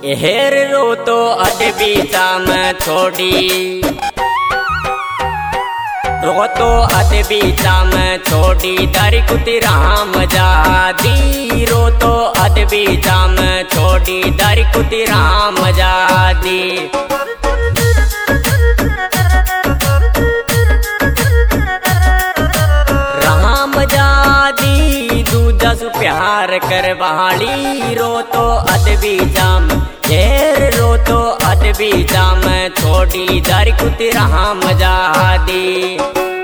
हेर रो तो अदबीचा में छोड़ी, रो तो अदबीचा में छोड़ी दर कुती राम जादी। रो तो अदबीचा में छोड़ी दर कुती राम जादी। राम जादी दूजा सु प्यार कर वाली। रो तो अदबीचा में हेर रो तो अदबीचा में छोड़ी दर कुती राम जादी।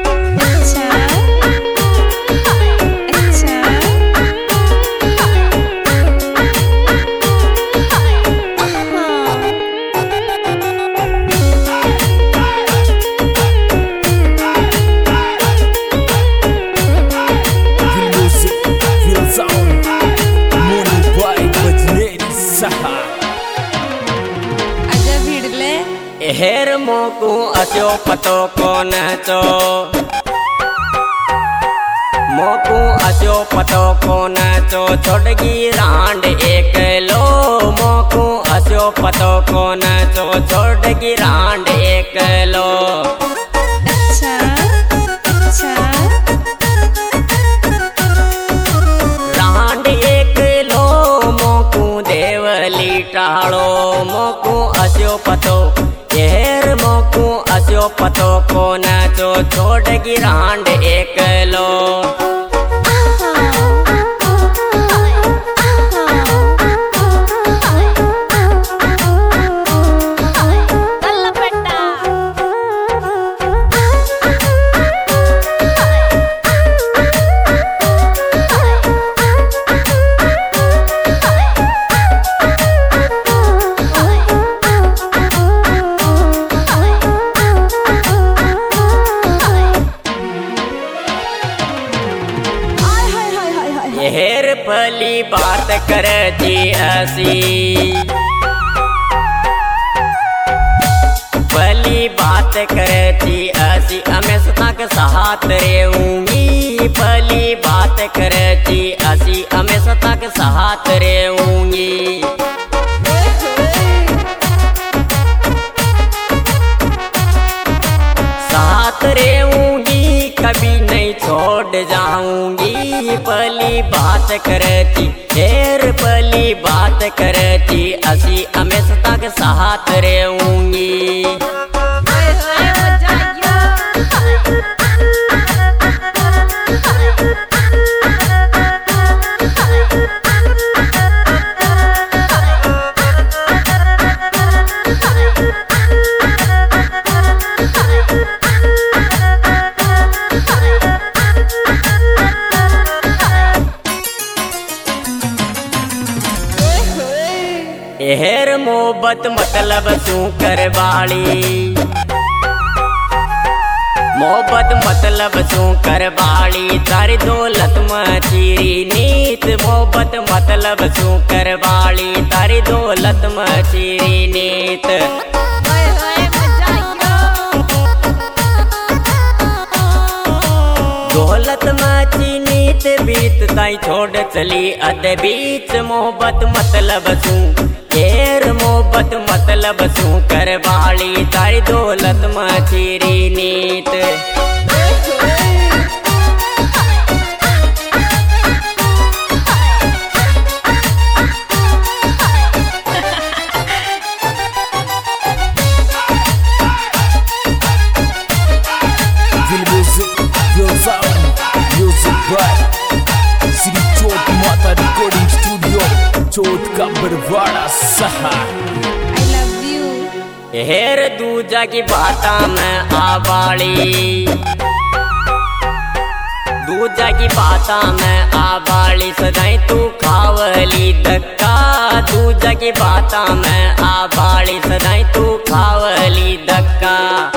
हेर मोकू अस्यो पतो कोन चो, मोकू अस्यो पतो कोन चो छोड़गी रांड एक लो। मोकू अस्यो पतो कोन चो छोड़गी रांड एक लो। रांड एक लो मोकू देवली टाड़ो। मोकू अस्यो पतो हेर मोकू अस्यो पतो कोन चो छोड़गी रांड एक लो। हेर पली बात करती असी, पली बात करती असी हमेशा तक साथ रहूंगी। पली बात करती असी हमेशा तक साथ रहूंगी। साथ रहूंगी कभी नहीं छोड़ जाऊंगी। पली बात करती हेर पली बात करती असी हमेशा तक साथ रहूंगी। हेर मोहब्बत मतलब शू कर वाली, मोहब्बत मतलब शू कर वाली तारी दौलत में चीरी नीत। मोहब्बत मतलब शू कर वाली तारी दौलत में चीरी नीत। दौलत में चीनीत बीत ताई छोड़ चली अदबीच। मोहब्बत मतलब शू हेर मोहब्बत मतलब शू कर वाली तारी दौलत में चीरी नीत। चोट का बरवाड़ा सहा। I love you। हेर दूजा की बाता में आबाली, दूजा की बाता में आबाली सदाई तू खावली धक्का। दूजा की बाता में आबाली सदाई तू खावली धक्का।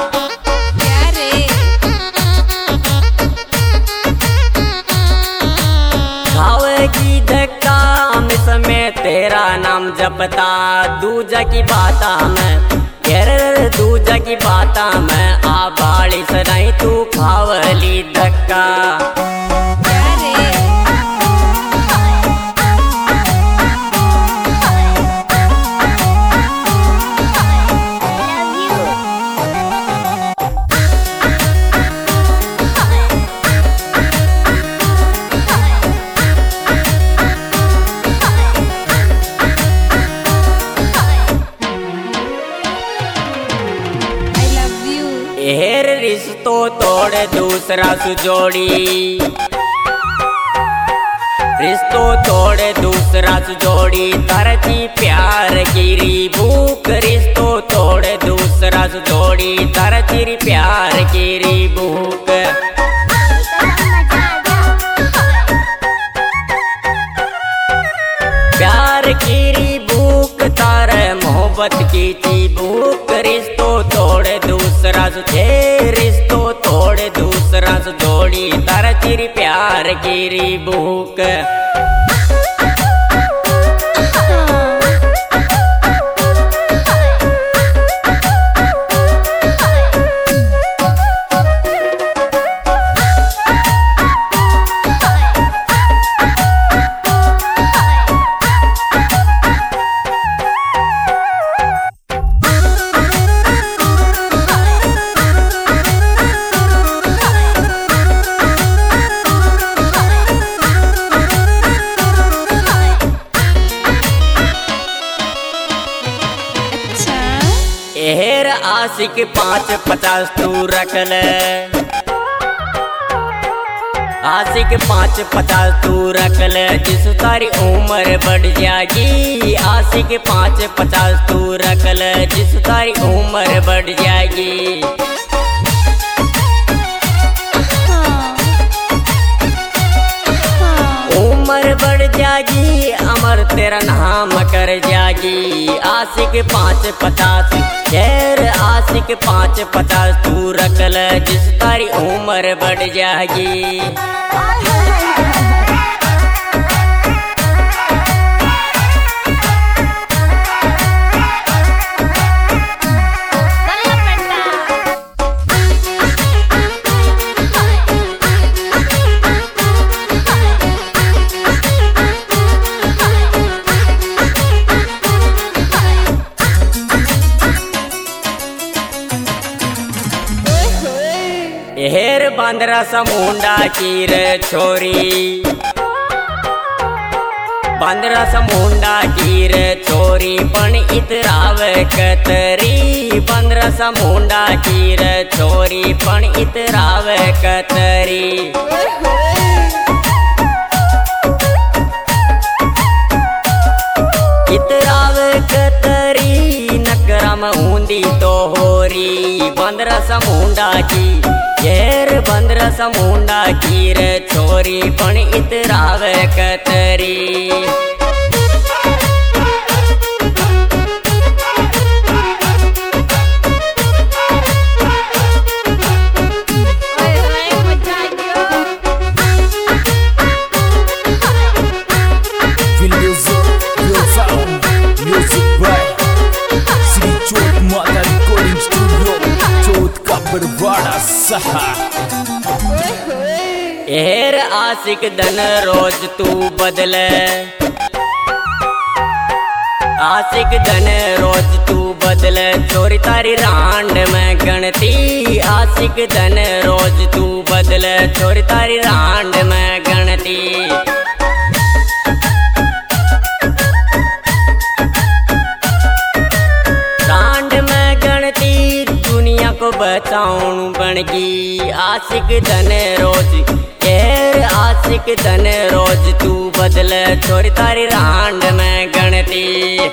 खावेगी धक्का में तेरा नाम जपता। दूजा की बाता में हेर दूजा की बाता में आबाली सदाई तू खावली धक्का। तोड़ दूसरा सुजोड़ी, रिश्तो तोड़ दूसरा सुजोड़ी, तरची प्यार की भूख। रिश्तो तोड़ दूसरा सुजोड़ी, तरची प्यार की भूख। प्यार की भूख तारे मोहब्बत की भूख। रिश्तो तोड़ दूसरा सुझे, रिश्तो तोड़ दूसरा सुजोड़ी, तरची प्यार की भूख। एहर आशिक 5-50 तू रखल, आशिक 5-50 तू रखल, जिस तारी उम्र बढ़ जाएगी। आशिक 5-50 तू रखल, जिस तारी उम्र बढ़ जाएगी। उम्र बढ़ जाएगी, अमर तेरा नाम कर जाएगी। आशिक 5-50 खैर, आशिक 5-50 तू रखल, जिस तारी उम्र बढ़ जाएगी। हेर बांद्रा समुंडा की रे छोरी, बांद्रा समुंडा की रे छोरी, पण इतराव कतरी। बांद्रा समुंडा की रे छोरी, पण इतराव कतरी। इतराव कतरी, नकरम ऊंदी तो होरी। बांद्रा समुंडा की येर, बांद्रा समुंडा की रे छोरी, पण इतराव कतरी। Music by Sri Chot Mata Recording Studio, Chot Kabarwada Saha। एहर आशिक धन रोज तू बदले, आशिक धन रोज तू बदले, चोरी तारी रांड में गणती। आशिक धन रोज तू बदले, चोरी तारी रांड में गणती। रांड में गणती, दुनिया को बचाऊं बनगी। आशिक धन रोज केर, आशिक धन रोज तू बदले, चोरी तारी रांड में गणती।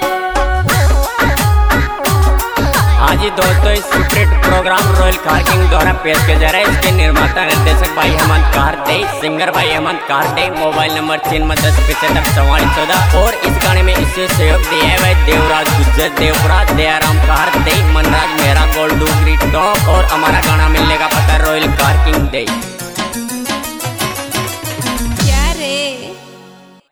आज दोस्तों इस superhit programme royal car king द्वारा पेश किया जा रहा है। इसके निर्माता निर्देशक भाई हेमंत कारदे, सिंगर भाई हेमंत कारदे। Mobile number 9310754414। और इस गाने में इससे सहयोग दिया है भाई देवराज गुज्जर देवपुरा, दयाराम कारदे, मनराज मेहरा, गोल्डू ग्रीट टॉप। और हमारा गाना मिलने का पता रॉयल कार किंग दे।